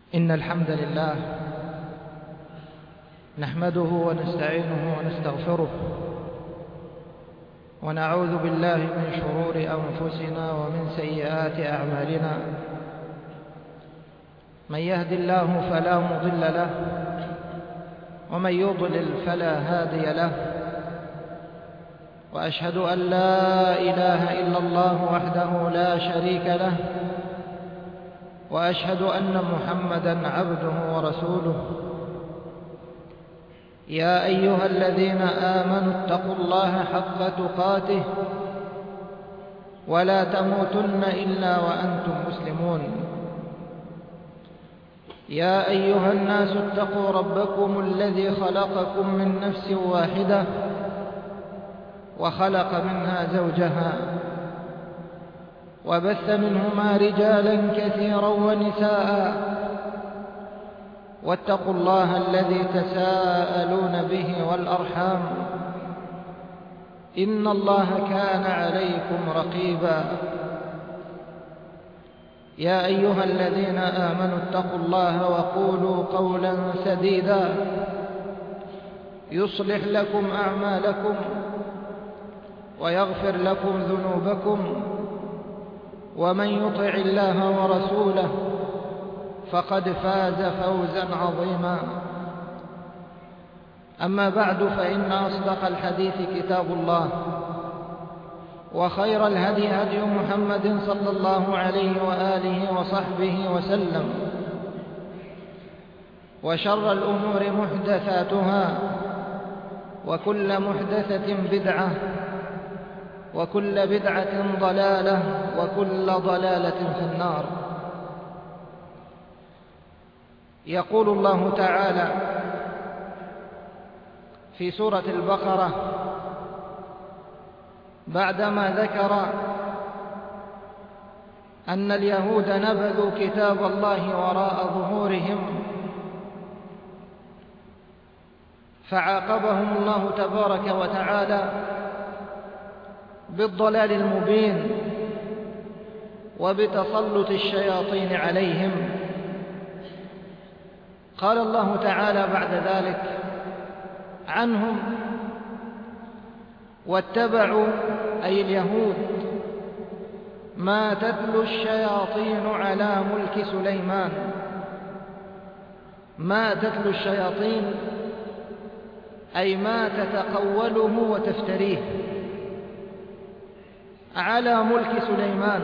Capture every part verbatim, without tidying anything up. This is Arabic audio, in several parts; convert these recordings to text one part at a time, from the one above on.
إن الحمد لله نحمده ونستعينه ونستغفره ونعوذ بالله من شرور أنفسنا ومن سيئات أعمالنا. من يهد الله فلا مضل له ومن يضلل فلا هادي له، وأشهد أن لا إله إلا الله وحده لا شريك له، وأشهد أن محمدًا عبده ورسوله. يا أيها الذين آمنوا اتقوا الله حق تقاته ولا تموتن إلا وأنتم مسلمون. يا أيها الناس اتقوا ربكم الذي خلقكم من نفس واحدة وخلق منها زوجها وبث منهما رجالا كثيرا ونساء، واتقوا الله الذي تساءلون به والأرحام إن الله كان عليكم رقيبا. يا أيها الذين آمنوا اتقوا الله وقولوا قولا سديدا يصلح لكم أعمالكم ويغفر لكم ذنوبكم، ومن يطع الله ورسوله فقد فاز فوزا عظيما. أما بعد، فإن أصدق الحديث كتاب الله، وخير الهدي هدي محمد صلى الله عليه وآله وصحبه وسلم، وشر الأمور محدثاتها، وكل محدثة بدعة، وكل بدعة ضلالة، وكل ضلالة في النار. يقول الله تعالى في سورة البقرة بعدما ذكر أن اليهود نبذوا كتاب الله وراء ظهورهم، فعاقبهم الله تبارك وتعالى بالضلال المبين وبتسلط الشياطين عليهم. قال الله تعالى بعد ذلك عنهم: واتبعوا، أي اليهود، ما تتلو الشياطين على ملك سليمان. ما تتلو الشياطين أي ما تتقوله وتفتريه على ملك سليمان.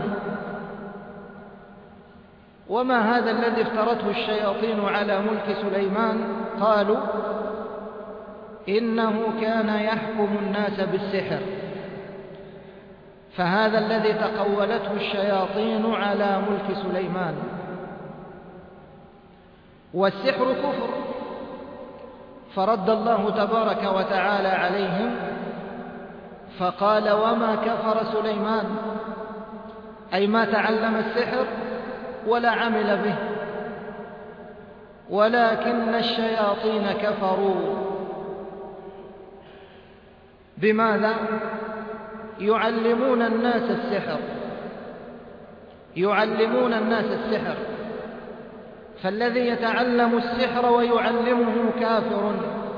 وما هذا الذي افترته الشياطين على ملك سليمان؟ قالوا إنه كان يحكم الناس بالسحر، فهذا الذي تقولته الشياطين على ملك سليمان. والسحر كفر، فرد الله تبارك وتعالى عليهم فقال: وما كفر سليمان، أي ما تعلم السحر ولا عمل به، ولكن الشياطين كفروا. بماذا؟ يعلمون الناس السحر، يعلمون الناس السحر. فالذي يتعلم السحر ويعلمه كافر.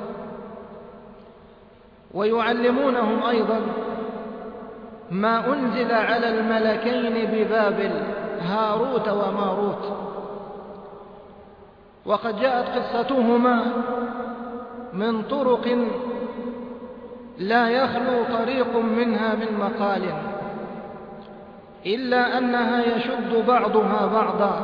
ويعلمونهم أيضا ما أنزل على الملكين ببابل، هاروت وماروت، وقد جاءت قصتهما من طرق لا يخلو طريق منها من مقال، إلا أنها يشد بعضها بعضا.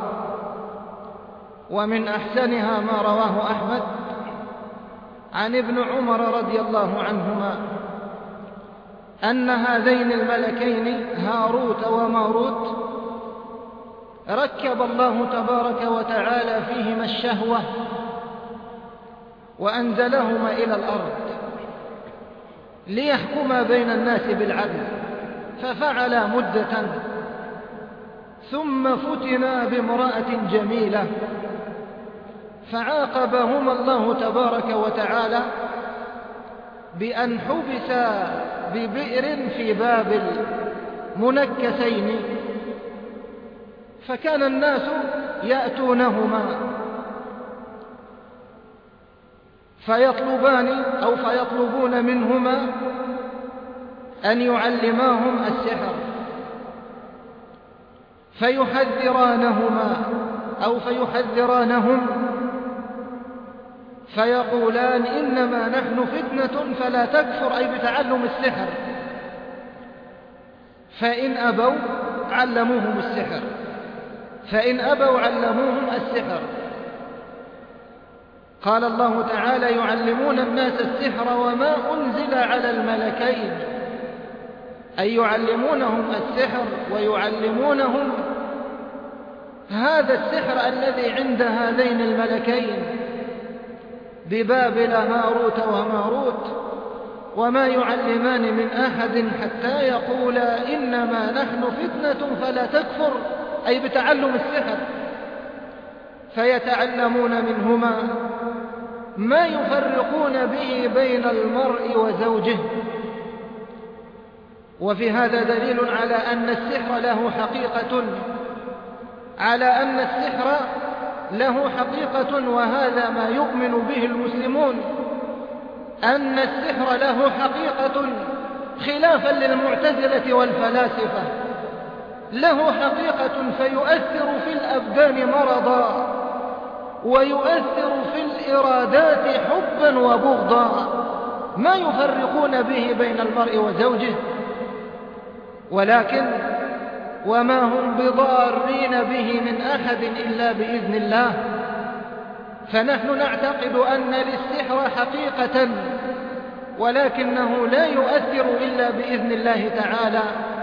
ومن أحسنها ما رواه أحمد عن ابن عمر رضي الله عنهما أن هذين الملكين هاروت وماروت ركب الله تبارك وتعالى فيهما الشهوة وأنزلهما إلى الأرض ليحكما بين الناس بالعدل، ففعلا مدة، ثم فتنا بامرأة جميلة، فعاقبهما الله تبارك وتعالى بأن حبسا ببئر في بابل منكسين، فكان الناس يأتونهما فيطلبان أو فيطلبون منهما أن يعلماهم السحر، فيحذرانهما أو فيحذرانهم فيقولان إنما نحن فتنة فلا تكفر، أي بتعلم السحر. فإن أبوا علموهم السحر فإن أبوا علموهم السحر. قال الله تعالى: يعلمون الناس السحر وما أنزل على الملكين، أي يعلمونهم السحر ويعلمونهم هذا السحر الذي عند هذين الملكين ببابل هاروت وماروت، وما يعلمان من أحد حتى يقولا إنما نحن فتنة فلا تكفر، أي بتعلم السحر. فيتعلمون منهما ما يفرقون به بين المرء وزوجه. وفي هذا دليل على أن السحر له حقيقة على أن السحر له حقيقة وهذا ما يؤمن به المسلمون، أن السحر له حقيقة خلافا للمعتزلة والفلاسفة. له حقيقة فيؤثر في الأبدان مرضا، ويؤثر في الإرادات حبا وبغضا، ما يفرقون به بين المرء وزوجه. ولكن وما هم بضارين به من أحد إلا بإذن الله. فنحن نعتقد أن للسحر حقيقة، ولكنه لا يؤثر إلا بإذن الله تعالى.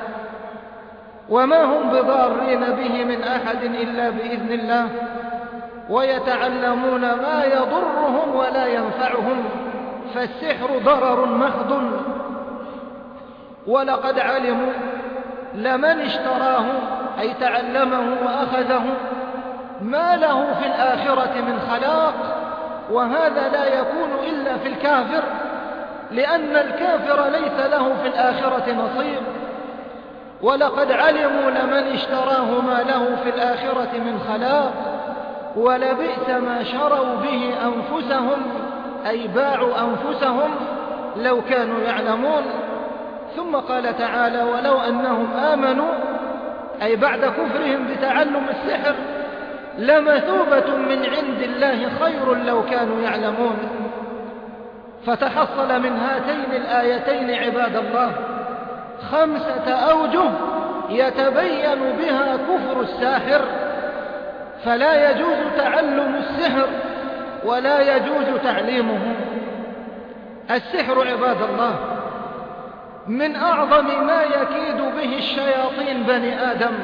وما هم بضارين به من أحد إلا بإذن الله، ويتعلمون ما يضرهم ولا ينفعهم، فالسحر ضرر محض. ولقد علموا لمن اشتراه أي تعلمه وأخذه ما له في الآخرة من خلاق. وهذا لا يكون إلا في الكافر، لأن الكافر ليس له في الآخرة نصيب. ولقد علموا لمن اشتراه ما له في الآخرة من خلاق، ولبئس ما شروا به أنفسهم، أي باعوا أنفسهم لو كانوا يعلمون. ثم قال تعالى: ولو أنهم آمنوا، أي بعد كفرهم بتعلم السحر، لمثوبة من عند الله خير لو كانوا يعلمون. فتحصل من هاتين الآيتين عباد الله خمسة أوجه يتبين بها كفر الساحر. فلا يجوز تعلم السحر ولا يجوز تعليمه. السحر عباد الله من أعظم ما يكيد به الشياطين بني آدم،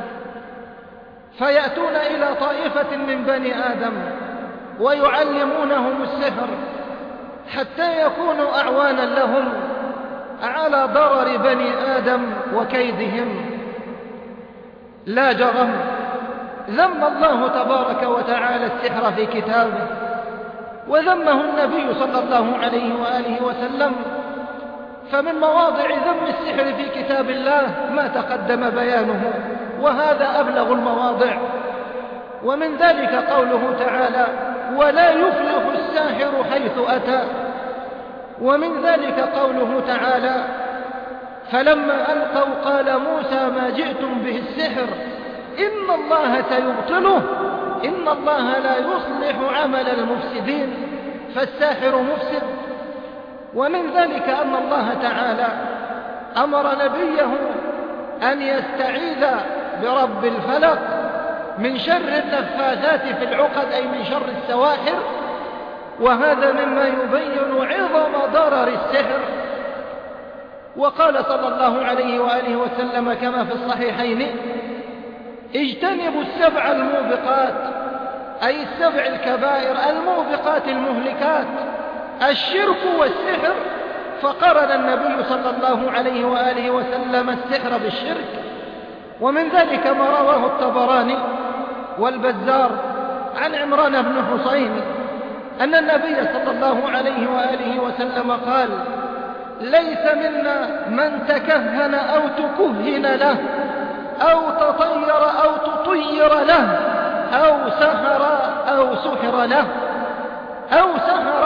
فيأتون إلى طائفة من بني آدم ويعلمونهم السحر حتى يكونوا أعوانا لهم على ضرر بني آدم وكيدهم. لا جرم ذم الله تبارك وتعالى السحر في كتابه، وذمه النبي صلى الله عليه وآله وسلم. فمن مواضع ذم السحر في كتاب الله ما تقدم بيانه، وهذا أبلغ المواضع. ومن ذلك قوله تعالى: ولا يفلح الساحر حيث أتى. ومن ذلك قوله تعالى: فلما ألقوا قال موسى ما جئتم به السحر إن الله سيبطله إن الله لا يصلح عمل المفسدين. فالساحر مفسد. ومن ذلك أن الله تعالى أمر نبيه أن يستعيذ برب الفلق من شر النفاثات في العقد، أي من شر السواحر. وهذا مما يبين عظم ضرر السحر. وقال صلى الله عليه وآله وسلم كما في الصحيحين: اجتنبوا السبع الموبقات، أي السبع الكبائر الموبقات المهلكات، الشرك والسحر. فقرن النبي صلى الله عليه وآله وسلم السحر بالشرك. ومن ذلك ما رواه الطبراني والبزار عن عمران بن حسين أن النبي صلى الله عليه وآله وسلم قال: ليس منا من تكهن أو تكهن له أو تطير أو تطير له أو سحر أو سحر له أو سحر أو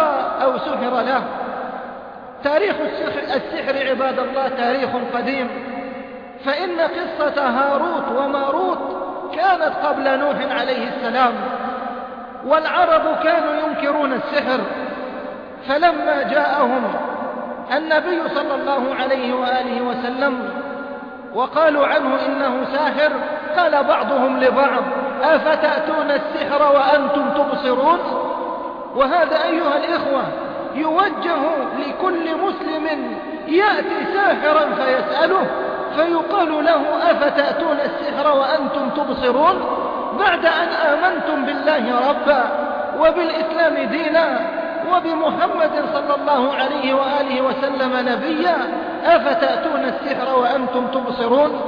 أو سحر له. تاريخ السحر عباد الله تاريخ قديم، فإن قصة هاروت وماروت كانت قبل نوح عليه السلام، والعرب كانوا ينكرون السحر، فلما جاءهم النبي صلى الله عليه وآله وسلم وقالوا عنه إنه ساحر، قال بعضهم لبعض: أفتأتون السحر وأنتم تبصرون؟ وهذا أيها الإخوة يوجه لكل مسلم يأتي ساحرا فيسأله فيقال له: أفتأتون السحر وأنتم تبصرون؟ بعد أن آمنتم بالله ربا وبالإسلام دينا وبمحمد صلى الله عليه وآله وسلم نبيا، أفتأتون السحر وأنتم تبصرون؟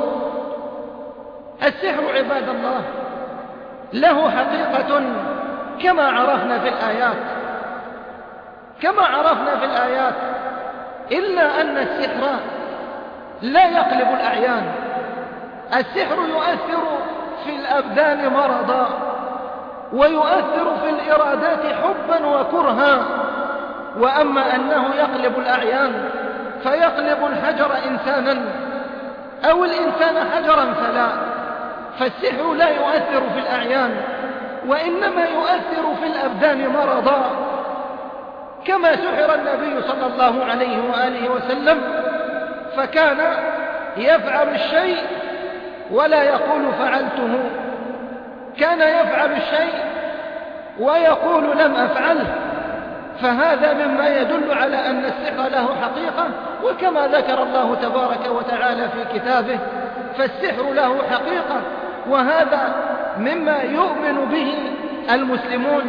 السحر عباد الله له حقيقة كما عرفنا في الآيات كما عرفنا في الآيات إلا أن السحر لا يقلب الأعيان. السحر يؤثر في الأبدان مرضا، ويؤثر في الإرادات حبا وكرها، وأما أنه يقلب الأعيان فيقلب الحجر إنسانا أو الإنسان حجرا فلا. فالسحر لا يؤثر في الأعيان، وإنما يؤثر في الأبدان مرضا، كما سحر النبي صلى الله عليه وآله وسلم، فكان يفعل الشيء ولا يقول فعلته، كان يفعل الشيء ويقول لم أفعله، فهذا مما يدل على أن السحر له حقيقة، وكما ذكر الله تبارك وتعالى في كتابه: فالسحر له حقيقة. وهذا مما يؤمن به المسلمون.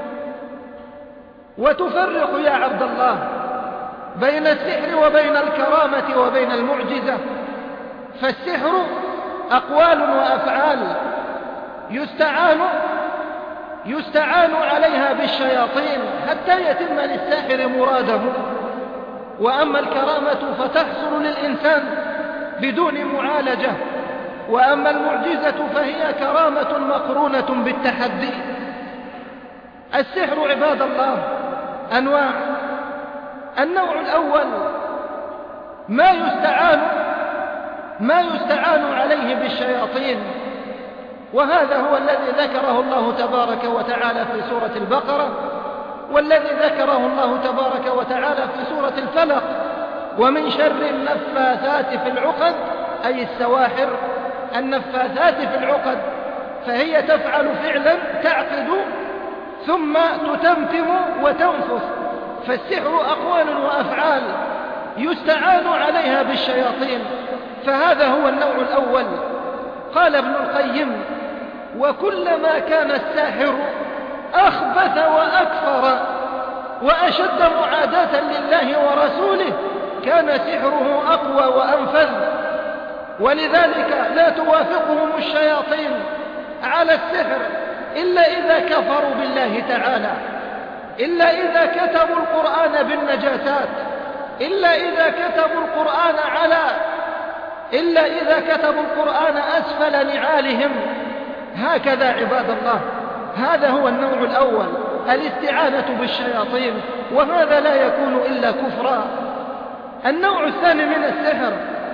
وتفرق يا عبد الله بين السحر وبين الكرامة وبين المعجزة. فالسحر أقوال وأفعال يستعان يستعان عليها بالشياطين حتى يتم للساحر مراده، وأما الكرامة فتحصل للإنسان بدون معالجة، وأما المعجزة فهي كرامة مقرونة بالتحدي. السحر عباد الله أنواع. النوع الأول ما يستعان ما يستعان عليه بالشياطين، وهذا هو الذي ذكره الله تبارك وتعالى في سورة البقرة، والذي ذكره الله تبارك وتعالى في سورة الفلق: ومن شر النفاثات في العقد، أي السواحر النفاثات في العقد، فهي تفعل فعلا تعقد ثم تتمتم وتنفث. فالسحر أقوال وأفعال يستعان عليها بالشياطين، فهذا هو النوع الأول. قال ابن القيم: وكلما كان الساحر أخبث وأكفر وأشد معاداة لله ورسوله كان سحره أقوى وأنفذ. ولذلك لا توافقهم الشياطين على السحر إلا إذا كفروا بالله تعالى، إلا إذا كتبوا القرآن بالنجاسات، إلا إذا كتبوا القرآن على إلا إذا كتبوا القرآن أسفل نعالهم. هكذا عباد الله، هذا هو النوع الأول، الاستعانة بالشياطين، وهذا لا يكون إلا كفرا. النوع الثاني من السحر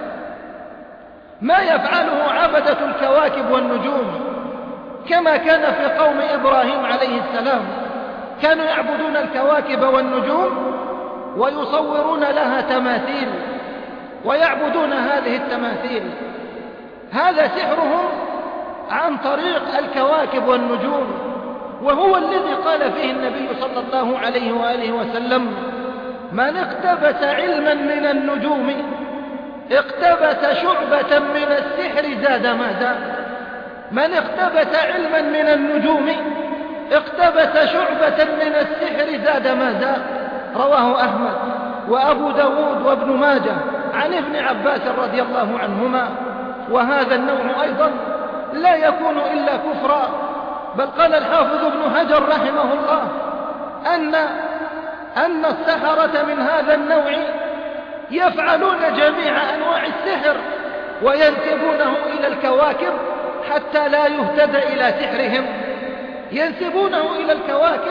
ما يفعله عبدة الكواكب والنجوم، كما كان في قوم إبراهيم عليه السلام، كانوا يعبدون الكواكب والنجوم ويصورون لها تماثيل ويعبدون هذه التماثيل. هذا سحرهم عن طريق الكواكب والنجوم، وهو الذي قال فيه النبي صلى الله عليه وآله وسلم: من اقتبس علما من النجوم اقتبس شعبة من السحر زاد ما زاد. من اقتبس علما من النجوم اقتبس شعبة من السحر زاد ما زاد. رواه أحمد وأبو داود وابن ماجه عن ابن عباس رضي الله عنهما. وهذا النوع أيضا لا يكون إلا كفرا، بل قال الحافظ ابن حجر رحمه الله أن أن السحرة من هذا النوع يفعلون جميع أنواع السحر وينسبونه إلى الكواكب حتى لا يهتدى إلى سحرهم. ينسبونه إلى الكواكب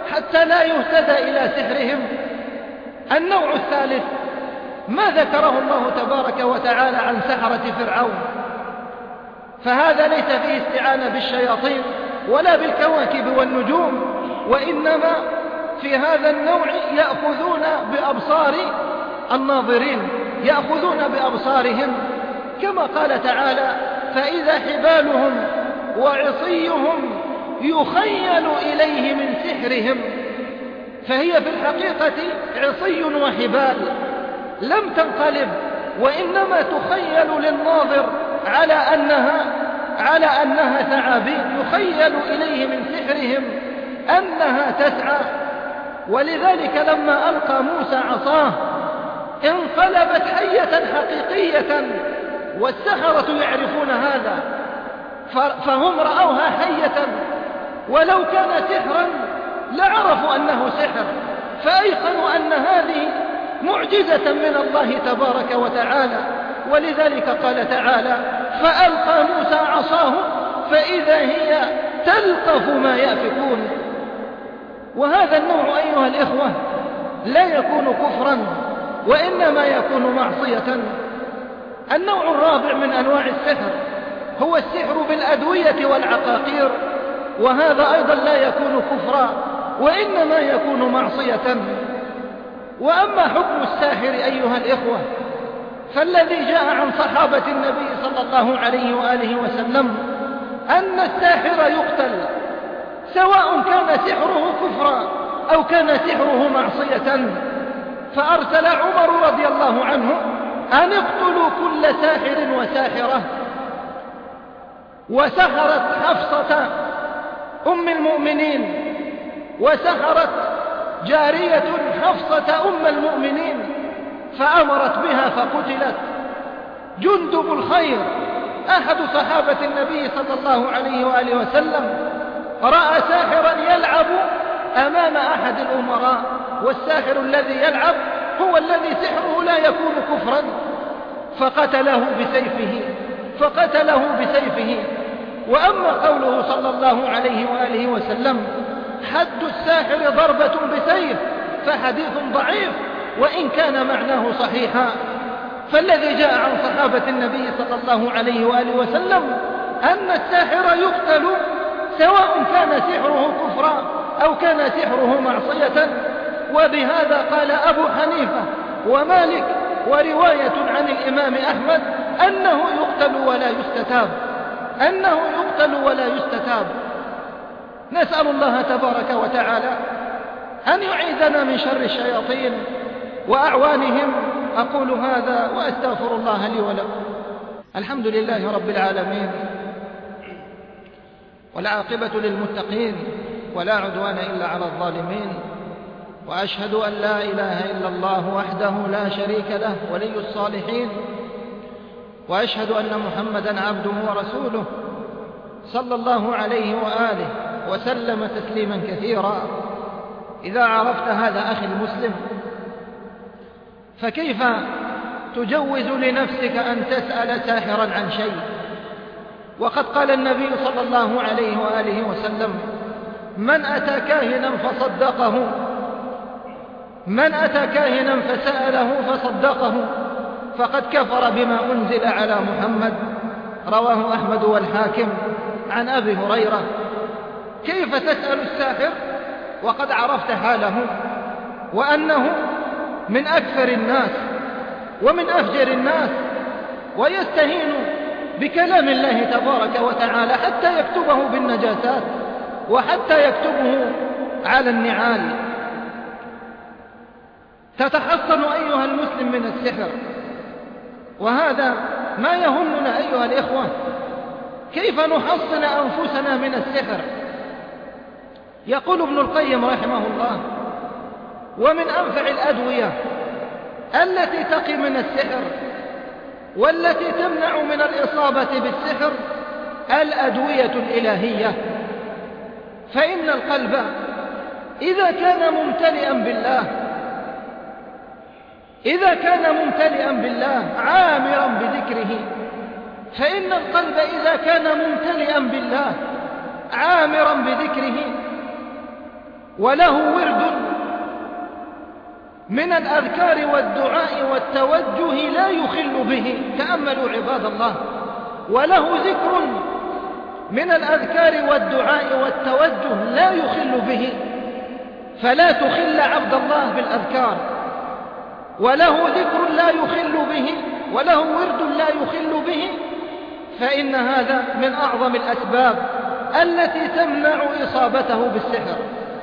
حتى لا يهتدى إلى سحرهم. النوع الثالث ما ذكره الله تبارك وتعالى عن سحرة فرعون، فهذا ليس فيه استعانة بالشياطين ولا بالكواكب والنجوم، وإنما في هذا النوع يأخذون بأبصار الناظرين، يأخذون بأبصارهم، كما قال تعالى: فإذا حبالهم وعصيهم يخيل إليه من سحرهم. فهي في الحقيقة عصي وحبال لم تنقلب، وإنما تخيل للناظر على أنها على أنها ثعابين، يخيل إليه من سحرهم أنها تسعى. ولذلك لما ألقى موسى عصاه انقلبت حية حقيقية، والسحرة يعرفون هذا، فهم رأوها حية، ولو كان سحرا لعرفوا أنه سحر، فأيقنوا أن هذه معجزة من الله تبارك وتعالى. ولذلك قال تعالى: فألقى موسى عصاه فإذا هي تلقف ما يأفكون. وهذا النوع أيها الإخوة لا يكون كفرا، وإنما يكون معصية. النوع الرابع من أنواع السحر هو السحر بالأدوية والعقاقير، وهذا أيضا لا يكون كفرا، وإنما يكون معصية. وأما حكم الساحر أيها الإخوة فالذي جاء عن صحابة النبي صلى الله عليه وآله وسلم أن الساحر يقتل، سواء كان سحره كفرا أو كان سحره معصية. فأرسل عمر رضي الله عنه أن اقتلوا كل ساحر وساحرة. وسحرت حفصة أم المؤمنين، وسحرت جارية حفصة أم المؤمنين، فأمرت بها فقتلت. جندب الخير أحد صحابة النبي صلى الله عليه وآله وسلم رأى ساحرا يلعب أمام أحد الأمراء، والساحر الذي يلعب هو الذي سحره لا يكون كفرا، فقتله بسيفه فقتله بسيفه. وأما قوله صلى الله عليه وآله وسلم: حد الساحر ضربة بسيف، فحديث ضعيف وإن كان معناه صحيحا. فالذي جاء عن صحابة النبي صلى الله عليه وآله وسلم أن الساحر يقتل سواء كان سحره كفرا أو كان سحره معصية. وبهذا قال أبو حنيفة ومالك ورواية عن الإمام أحمد أنه يقتل ولا يستتاب أنه يقتل ولا يستتاب. نسأل الله تبارك وتعالى أن يعيذنا من شر الشياطين وأعوانهم. أقول هذا وأستغفر الله لي ولكم. الحمد لله رب العالمين، والعاقبة للمتقين، ولا عدوان إلا على الظالمين. وأشهد أن لا إله إلا الله وحده لا شريك له ولي الصالحين، وأشهد أن محمدا عبده ورسوله صلى الله عليه وآله وسلم تسليما كثيرا. إذا عرفت هذا أخي المسلم فكيف تجوز لنفسك أن تسأل ساحرا عن شيء؟ وقد قال النبي صلى الله عليه وآله وسلم: من أتى كاهنا فصدقه من أتى كاهنا فسأله فصدقه فقد كفر بما أنزل على محمد. رواه أحمد والحاكم عن أبي هريرة. كيف تسأل الساحر وقد عرفت حاله، وأنه من أكثر الناس ومن أفجر الناس، ويستهين بكلام الله تبارك وتعالى حتى يكتبه بالنجاسات، وحتى يكتبه على النعال. تتحصن أيها المسلم من السحر، وهذا ما يهمنا أيها الإخوة. كيف نحصن أنفسنا من السحر؟ يقول ابن القيم رحمه الله: ومن أنفع الأدوية التي تقي من السحر والتي تمنع من الإصابة بالسحر الأدوية الإلهية. فإن القلب إذا كان ممتلئا بالله إذا كان ممتلئا بالله عامرا بذكره فإن القلب إذا كان ممتلئا بالله عامرا بذكره وله ورد من الأذكار والدعاء والتوجه لا يخل به، تأملوا عباد الله، وله ذكر من الأذكار والدعاء والتوجه لا يخل به، فلا تخل عبد الله بالأذكار، وله ذكر لا يخل به، وله ورد لا يخل به، فإن هذا من أعظم الأسباب التي تمنع إصابته بالسحر.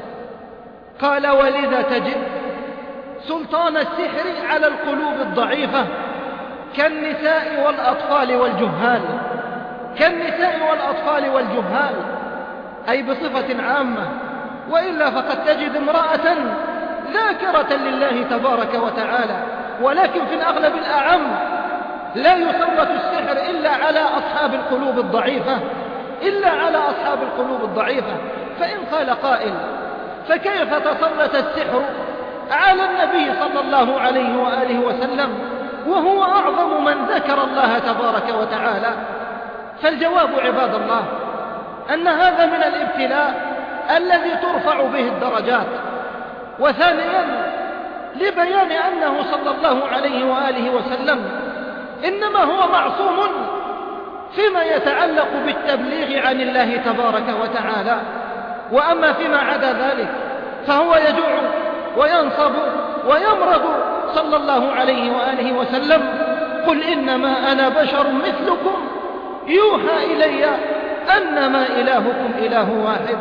قال: ولذا تجد سلطان السحر على القلوب الضعيفة كالنساء والأطفال والجهال، كالنساء والأطفال والجهال، أي بصفة عامة، وإلا فقد تجد امرأة ذاكرة لله تبارك وتعالى، ولكن في الأغلب الأعم لا يسلط السحر إلا على أصحاب القلوب الضعيفة، إلا على أصحاب القلوب الضعيفة. فإن قال قائل: فكيف تسلط السحر على النبي صلى الله عليه وآله وسلم وهو أعظم من ذكر الله تبارك وتعالى؟ فالجواب عباد الله أن هذا من الابتلاء الذي ترفع به الدرجات. وثانيا لبيان أنه صلى الله عليه وآله وسلم إنما هو معصوم فيما يتعلق بالتبليغ عن الله تبارك وتعالى، وأما فيما عدا ذلك فهو يجوع وينصب ويمرض صلى الله عليه وآله وسلم. قل إنما أنا بشر مثلكم يوحى إلي أنما إلهكم إله واحد.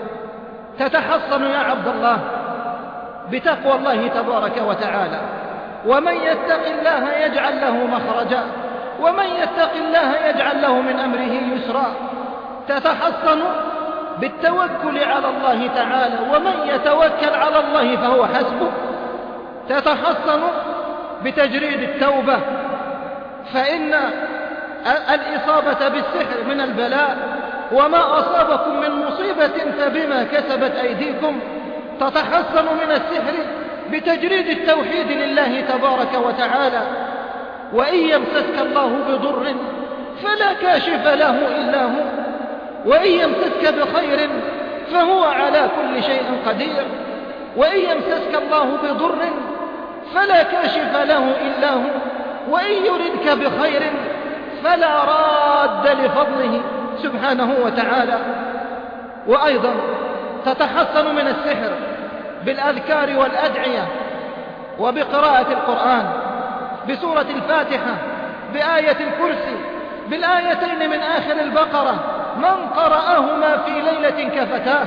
تتحصن يا عبد الله بتقوى الله تبارك وتعالى، ومن يتق الله يجعل له مخرجا، ومن يتق الله يجعل له من أمره يسرا. تتحصن بالتوكل على الله تعالى، ومن يتوكل على الله فهو حسبه. تتحصن بتجريد التوبة، فإن الإصابة بالسحر من البلاء، وما أصابكم من مصيبة فبما كسبت أيديكم. تتحصن من السحر بتجريد التوحيد لله تبارك وتعالى، وإن يمسسك الله بضر فلا كاشف له إلا هو، وإن يمسسك بخير فهو على كل شيء قدير، وإن يمسسك الله بضر فلا كاشف له إلا هو، وإن يردك بخير فلا راد لفضله سبحانه وتعالى. وأيضا تتحصن من السحر بالأذكار والأدعية، وبقراءة القرآن، بسورة الفاتحة، بآية الكرسي، بالآيتين من آخر البقرة، من قرأهما في ليلة كفتاه.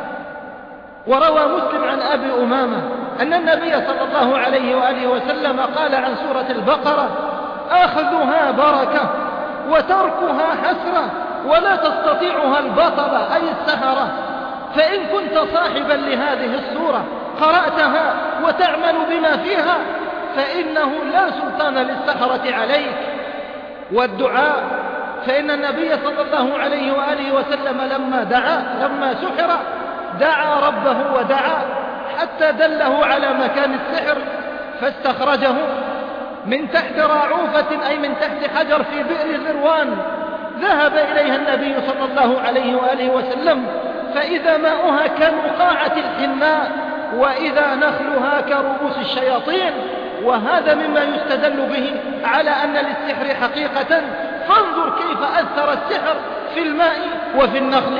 وروى مسلم عن أبي أمامة أن النبي صلى الله عليه وآله وسلم قال عن سورة البقرة: أخذها بركة وتركها حسرة، ولا تستطيعها البطلة أي السحرة. فإن كنت صاحبا لهذه السورة قرأتها وتعمل بما فيها فإنه لا سلطان للسحرة عليك. والدعاء، فإن النبي صلى الله عليه وآله وسلم لما دعا لما سحر دعا ربه ودعا حتى دله على مكان السحر، فاستخرجه من تحت راعوفة أي من تحت حجر في بئر ذروان. ذهب إليها النبي صلى الله عليه وآله وسلم فإذا ماؤها كنقاعة الحناء، وإذا نخلها كرؤوس الشياطين. وهذا مما يستدل به على أن للسحر حقيقة. فانظر كيف أثر السحر في الماء وفي النخل.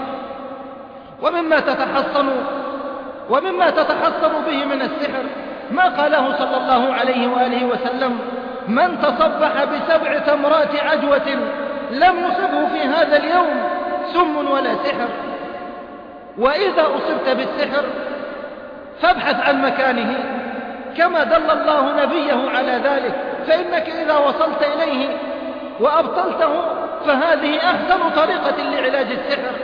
ومما تتحصن ومما تتحصن به من السحر ما قاله صلى الله عليه وآله وسلم: من تصبح بسبع تمرات عجوة لم يصبه في هذا اليوم سم ولا سحر. وإذا أصبت بالسحر فابحث عن مكانه كما دل الله نبيه على ذلك، فإنك إذا وصلت إليه وأبطلته فهذه أحسن طريقة لعلاج السحر.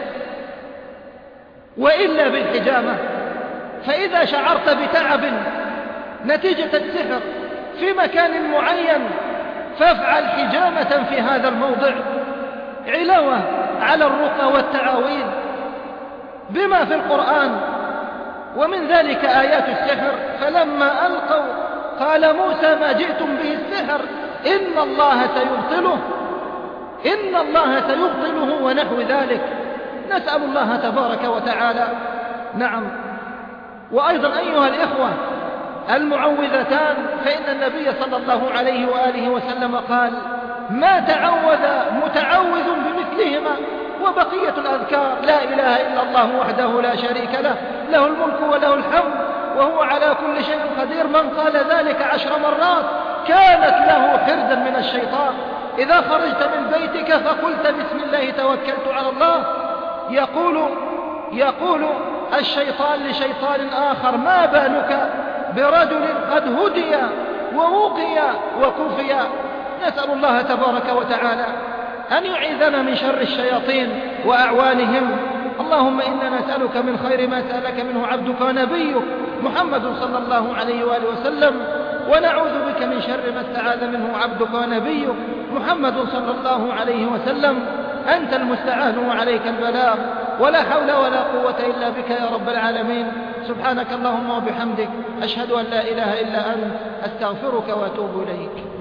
وإلا بالحجامة، فإذا شعرت بتعب نتيجة السحر في مكان معين فافعل حجامة في هذا الموضع علاوة على الرقى والتعاويذ بما في القرآن. ومن ذلك آيات السحر: فلما ألقوا قال موسى ما جئتم به السحر إن الله سيبطله إن الله سيبطله ونحو ذلك. نسأل الله تبارك وتعالى نعم وأيضا أيها الإخوة المعوذتان، فإن النبي صلى الله عليه وآله وسلم قال: ما تعوذ متعوذ بمثلهما. وبقية الأذكار: لا إله إلا الله وحده لا شريك له، له الملك وله الحمد وهو على كل شيء قدير، من قال ذلك عشر مرات كانت له حرزا من الشيطان. إذا خرجت من بيتك فقلت: بسم الله توكلت على الله، يقول يقول الشيطان لشيطان آخر: ما بالك برجل قد هدي ووقي وكفي. نسأل الله تبارك وتعالى أن يعيذنا من شر الشياطين وأعوانهم. اللهم إنا نسألك من خير ما سألك منه عبدك ونبيك محمد صلى الله عليه وآله وسلم، ونعوذ بك من شر ما استعاذ منه عبدك ونبيك محمد صلى الله عليه وسلم. أنت المستعان وعليك البلاغ، ولا حول ولا قوة إلا بك يا رب العالمين. سبحانك اللهم وبحمدك، أشهد أن لا إله إلا أنت، أستغفرك وأتوب إليك.